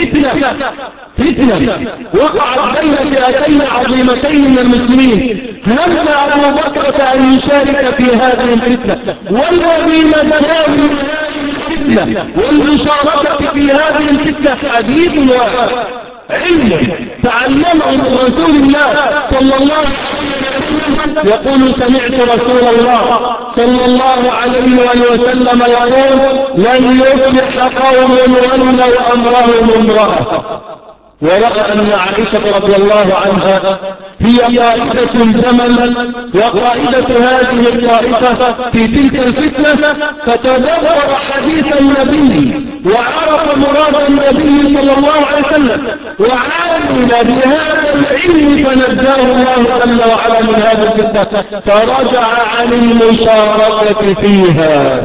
فتنة وقعت بين فئتين عظيمتين من المسلمين. هم أبو بكر أن يشارك في هذه الفتنة، والذي نجاه من هذه الفتنة والمشاركة في هذه الفتنة حديث واحد، علم تعلمه من رسول الله صلى الله عليه وسلم. يقول: سمعت رسول الله صلى الله عليه وسلم يقول: لن يفلح قوم ولوا أمرهم امرأة. ورأى أن عائشة رضي الله عنها هي قائدة الجمل وقائدة هذه الطائفة في تلك الفتنة، فتدبر حديث النبي وعرف مراد النبي صلى الله عليه وسلم وعامل بهذا العلم فنجاه الله جل وعلا من هذه الفتنة فرجع عن المشاركة فيها.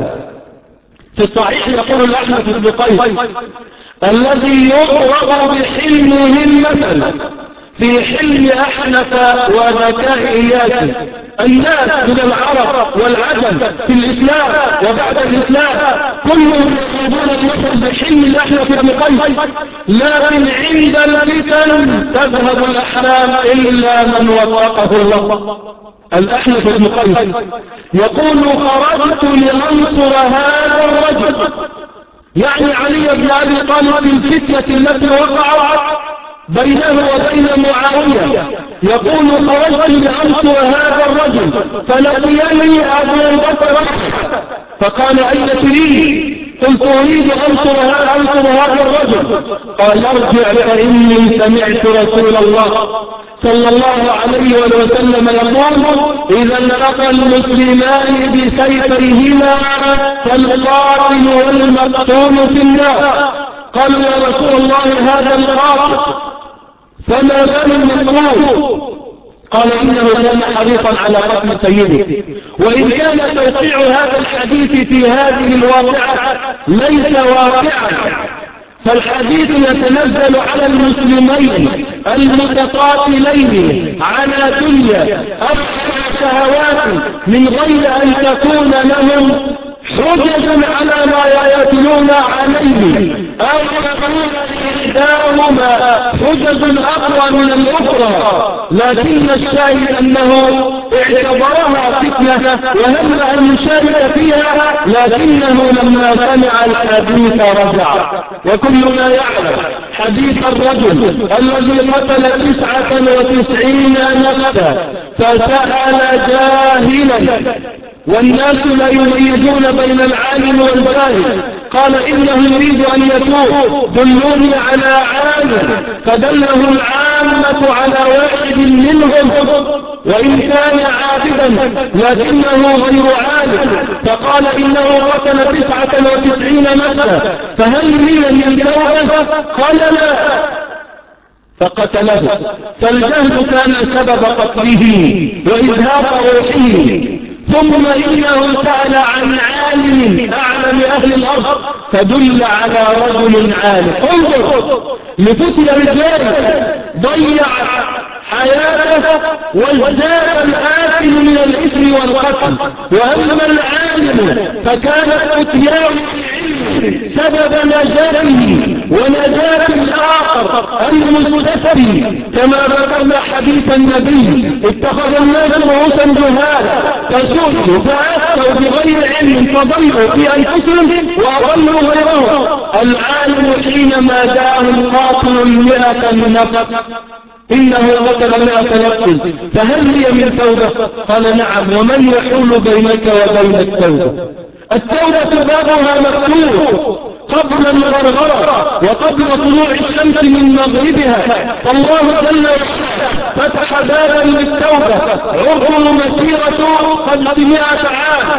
في الصحيح يقول الأحنف بن قيس: الذي يضرب بحلمه المثل في حلم أحنف وذكاء إياس. الناس من العرب والعجم في الإسلام وبعد الإسلام كلهم يضربون المثل بحلم الأحنف بن قيس، لكن عند الفتن تذهب الأحلام إلا من وفقه الله. الأحنف بن قيس يقول: خرجت لأنصر هذا الرجل، يعني علي بن أبي طالب في الفتنة التي وقعت بينه وبين معاوية. يقول: خرجت لأنصر هذا الرجل فلقيني أبو بكر فقال: أين تريد؟ قلت: أريد أنصر هذا الرجل. قال: ارجع فإني سمعت رسول الله صلى الله عليه وسلم يقول: إذا التقى المسلمان بسيفيهما فالقاتل والمقتول في النار. قالوا: يا رسول الله هذا القاتل فما بال المقتول؟ قال: إنه كان حريصا على قتل سيده. وإن كان توقيع هذا الحديث في هذه الواقعة ليس واقعا، فالحديث يتنزل على المسلمين المتقاتلين على دنيا أو شهوات من غير أن تكون لهم حجج على ما يقاتلون عليه أو تكون إحداهما حجج أقوى من الأخرى، لكن الشاهد أنه اعتبرها فتنة وهم أن يشارك فيها، لكنه لما سمع الحديث رجع. وكلنا يعلم حديث الرجل الذي قتل 99 نفسا فسأل جاهلا، والناس لا يميزون بين العالم والجاهل، قال إنه يريد أن يتوب، دلوني على عالم، فدله العامة على واحد منهم وإن كان عابدا لكنه غير عالم، فقال إنه قتل 99 نفسا فهل لي من توبة؟ قال لا، فقتله، فالجهل كان سبب قتله وإزهاق روحه. ثم إنه سأل عن عالم أعلم أهل الأرض فدل على رجل عالم. انظر لفتي رجال ضيع حياته وازداد الآثم من الإثم والقتل، وأما العالم فكانت فتياه سبب نجاته ونجاة الآخر المستفتي، كما ذكرنا حديث النبي اتخذ الناس رؤوسا جهالا فسئلوا فأفتوا بغير علم فضلوا في أنفسهم وأضلوا غيرهم. العالم حينما جاءه القاتل 100 نفس إنه قتل 100 نفس فهل هي من توبة؟ قال نعم. ومن يحول بينك وبين التوبة؟ التوبة بابها مفتوح قبل الغرغرة وقبل طلوع الشمس من مغربها، فالله جل وعلا فتح بابا للتوبة عرضه مسيرة 500 عام،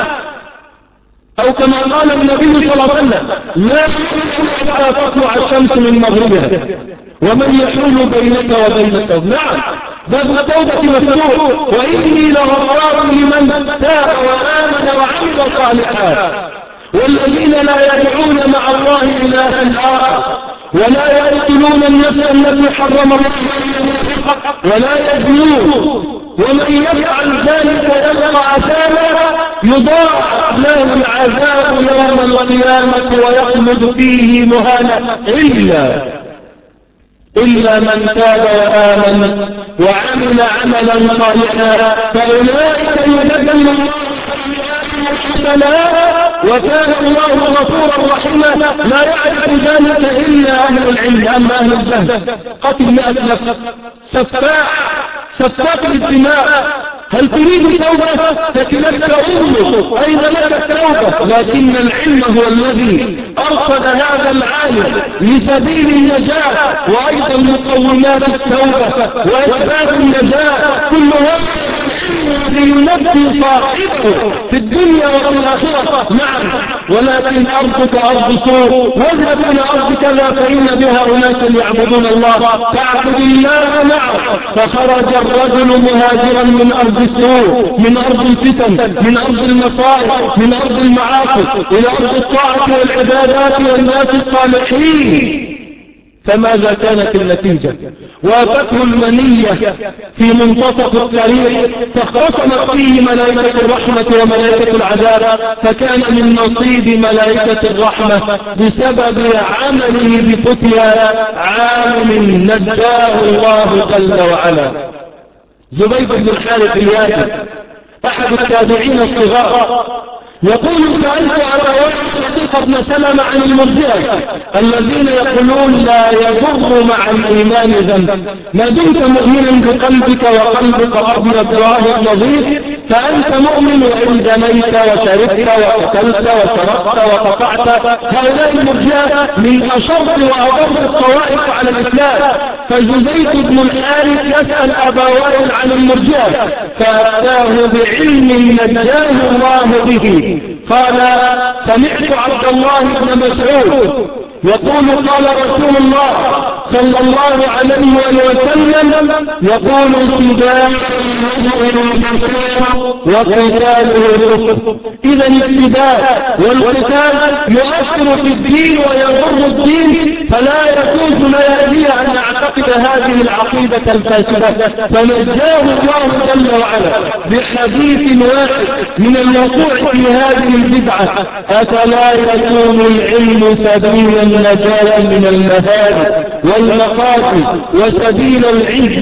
أو كما قال النبي صلى الله عليه وسلم لا يحل حتى تطلع الشمس من مغربها. ومن يحول بينك وبين التوبة؟ نعم، باب التوبة مفتوح، وإني لغفار لمن تاب وآمن وعمل صالحا. والذين لا يدعون مع الله إلها آخر ولا يقتلون النفس التي حرم الله ولا يزنون، ومن يفعل ذلك يلقى أثاما يضاعف له العذاب يوم القيامة ويخلد فيه مهانا إلا من تاب وآمن وعمل عملا صالحا فأولئك يبدل الله حسنات وكان الله غفورا رحيما. لا يعرف ذلك إلا أهل العلم. أما أهل الجهل قتل 100 نفس، سفاك للدماء، هل تريد توبة؟ فتلك أمك، أين لك التوبة؟ لكن العلم هو الذي أرشد هذا العالم لسبيل النجاة، وأيضا مقومات التوبة وأسباب النجاة، كل هذا لينبي صاحبه في الدنيا وفي الآخرة. نعم، ولكن أرضك أرض سوء، واذهب إلى أرض كذا فإن بها أناسا يعبدون الله فاعبد الله معه. فخرج الرجل مهاجرا من أرض السوء، من أرض الفتن، من أرض المصائب، من أرض المعاصي إلى أرض الطاعة والعبادات والناس الصالحين. فماذا كانت النتيجة؟ وافته المنية في منتصف الطريق فاختصمت فيه ملائكة الرحمة وملائكة العذاب، فكان من نصيب ملائكة الرحمة بسبب عمله بفتيا عالم نجاه الله جل وعلا. زبيد بن الحارث الياسي أحد التابعين الصغار يقول سألت أبا وائل بن سلمة عن المرجئة الذين يقولون لا يضر مع الإيمان ذنب، ما دمت مؤمنا بقلبك وقلبك أبيض ظاهر نظيف فأنت مؤمن وإن زنيت وشربت وقتلت وسرقت وقطعت. هؤلاء المرجئة من أشر وأضر الطوائف على الإسلام. فزبيد بن الحارث يسأل أبا وائل عن المرجئة فأفتاه بعلم نجاه الله به. قال سمعت عبد الله بن مسعود يقول قال رسول الله صلى الله عليه وسلم يقول سباع وقتاله كفر. إذا السباع والقتال يؤثر في الدين ويضر الدين، فلا يجوز لي أن نعتقد هذه العقيدة الفاسدة. فنجاه الله جل وعلا بحديث واحد من الوقوع في هذه البدعة: أفلا يكون العلم سبيل النجاة من المهالك والمقاصد وسبيل العز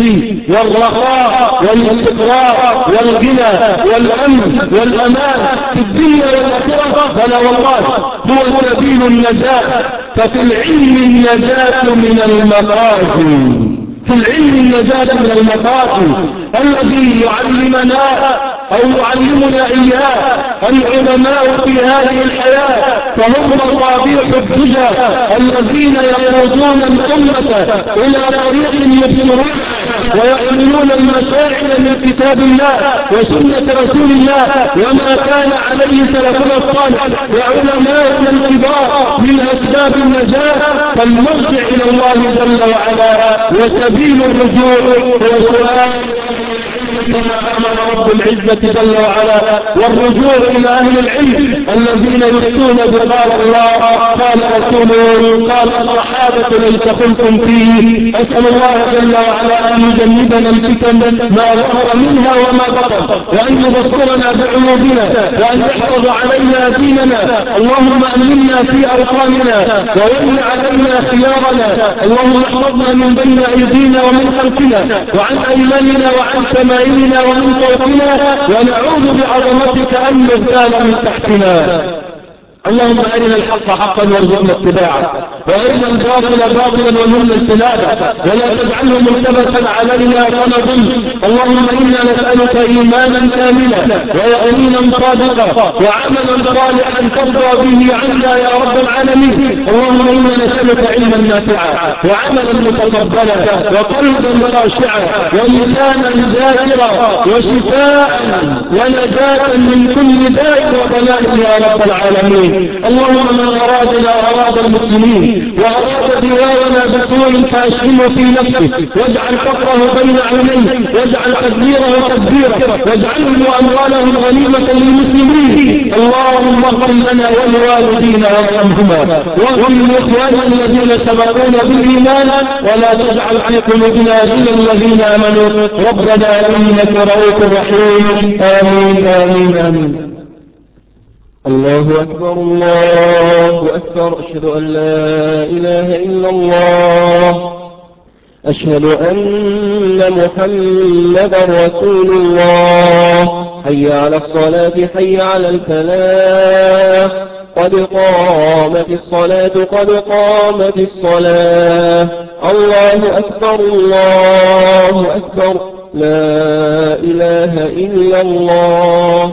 والرخاء والاستقرار والغنى والأمن والأمان في الدنيا والآخرة؟ بلى والله هو سبيل النجاة. ففي العلم النجاة من المقاصد، في العلم النجاة من المقاصد الذي يعلمنا أو يعلمنا إياه العلماء في هذه الحياة، فهم مصابيح الدجى الذين يقودون الأمة إلى طريق يبصرون ويحملون المشاعر من كتاب الله وسنة رسول الله وما كان عليه سلفنا الصالح وعلماؤنا الكبار من أسباب النجاة. فالمرجع إلى الله جل وعلا وسبيل الرجوع هو سؤال كما أمر رب العزة جل وعلا، والرجوع إلى أهل العلم الذين يفتون بقال الله قال رسوله قال الصحابة ليس خلف فيه. أسأل الله جل وعلا أن يجنبنا الفتن ما ظهر منها وما بطن، وأن يبصرنا بعيوبنا، وأن يحفظ علينا ديننا. اللهم أمنا في أوطاننا وول علينا خيارنا. اللهم احفظنا من بين أيدينا ومن خلفنا وعن أيماننا وعن شمائلنا ومن فوقنا، ونعوذ بعظمتك أن نغتال من تحتنا. اللهم أرنا الحق حقا وارزقنا اتباعه، وأرنا الباطل باطلا وارزقنا اجتنابه، ولا تجعله ملتبسا علينا فنضل. اللهم إنا نسألك إيمانا كاملا ويقينا صادقا وعملا صالحا ترضى به عنا يا رب العالمين. اللهم إنا نسألك علما نافعا وعملا متقبلا وقلبا خاشعا ولسانا ذاكرا وشفاء ونجاة من كل داء وبلاء يا رب العالمين. اللهم من أرادنا وأراد المسلمين وأراد ديارنا بسوء فأشغله في نفسه، واجعل فقره بين عينيه، واجعل تدبيره تدبيره، واجعلهم وأموالهم غنيمة للمسلمين. اللهم اغفر لنا ولوالدينا وارحمهما، واغفر لإخواننا الذين سبقونا بالإيمان، ولا تجعل في قلوبنا غلا الذين آمنوا ربنا إنك رؤوف رحيم. آمين آمين آمين. الله أكبر الله أكبر. أشهد أن لا إله إلا الله. أشهد أن محمدا رسول الله. حي على الصلاة حي على الفلاح. قد قامت الصلاة قد قامت الصلاة. الله أكبر الله أكبر. لا إله إلا الله.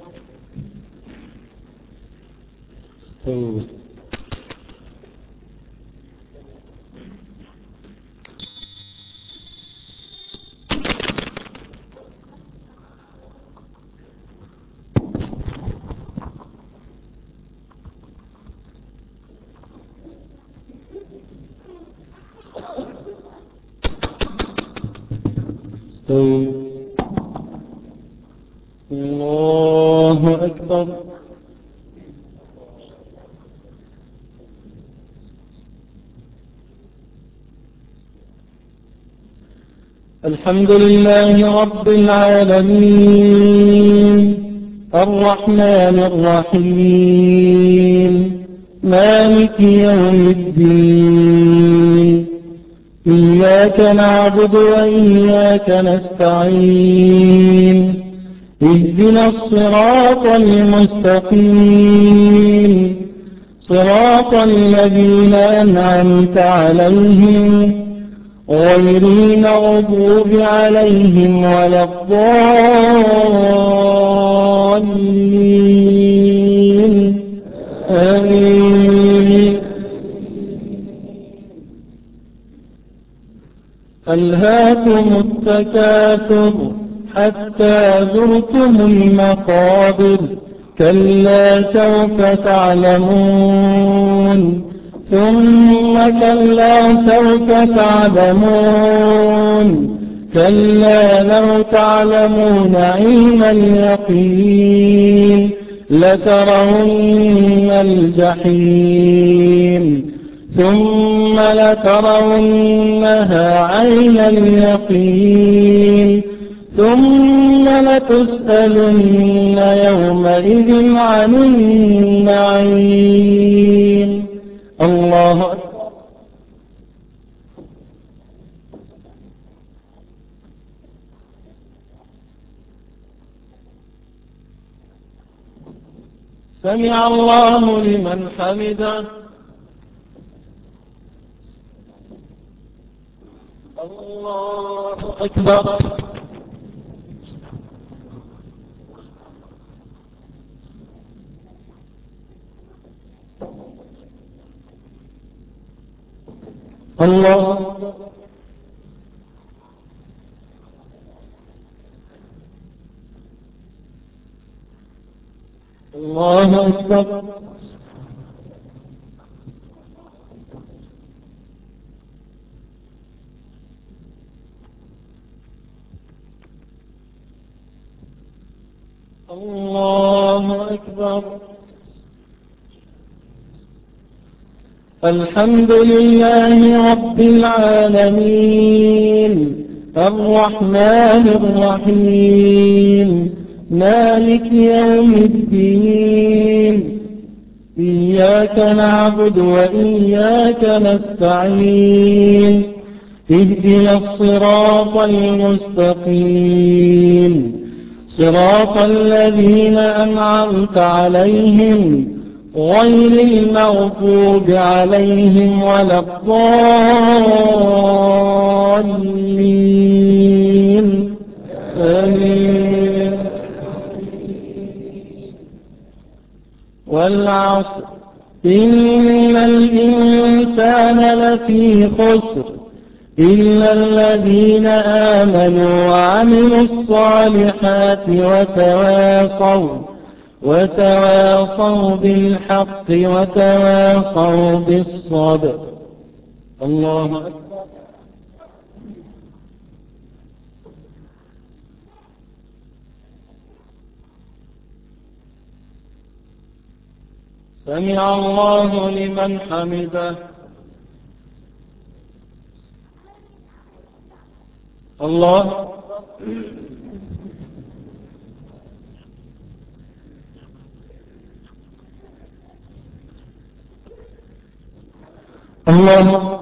الله أكبر. الحمد لله رب العالمين الرحمن الرحيم مالك يوم الدين. إياك نعبد وإياك نستعين. اهدنا الصراط المستقيم صراط الذين أنعمت عليهم غير المغضوب عليهم ولا الضالين. آمين. ألهاكم التكاثر حتى زرتم المقابر. كلا سوف تعلمون ثم كلا سوف تعلمون كلا لو تعلمون علم اليقين لترون الجحيم ثم لترونها عين اليقين ثم لتسألن يومئذ عن النعيم. الله أكبر. سمع الله لمن حمده. الله أكبر. الله الله أكبر. الله أكبر. الحمد لله رب العالمين الرحمن الرحيم مالك يوم الدين إياك نعبد وإياك نستعين اهدنا الصراط المستقيم صراط الذين أنعمت عليهم غير المغضوب عليهم ولا الضالين آمين. والعصر إن الإنسان لفي خسر إلا الذين آمنوا وعملوا الصالحات وتواصوا بالحق وتواصوا بالصبر. الله أكبر. سمع الله لمن حمده. الله الله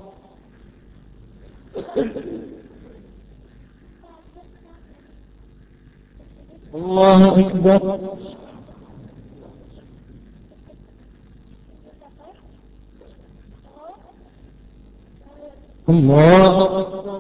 الله أكبر. الله أكبر.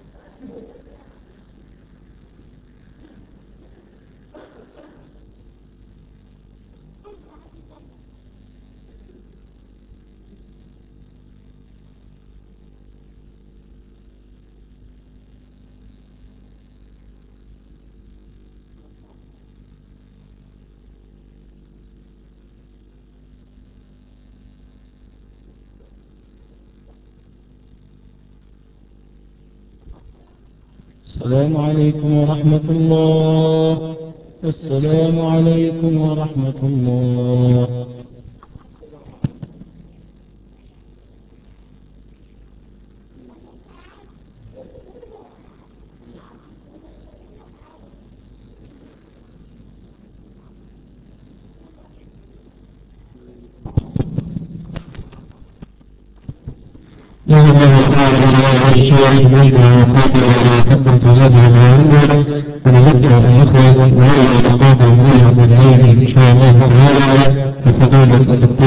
السلام عليكم ورحمة الله. السلام عليكم ورحمة الله. ونود أن يخرج ويتقاضى من العلم إن شاء الله تعالى بفضيلة الدكتور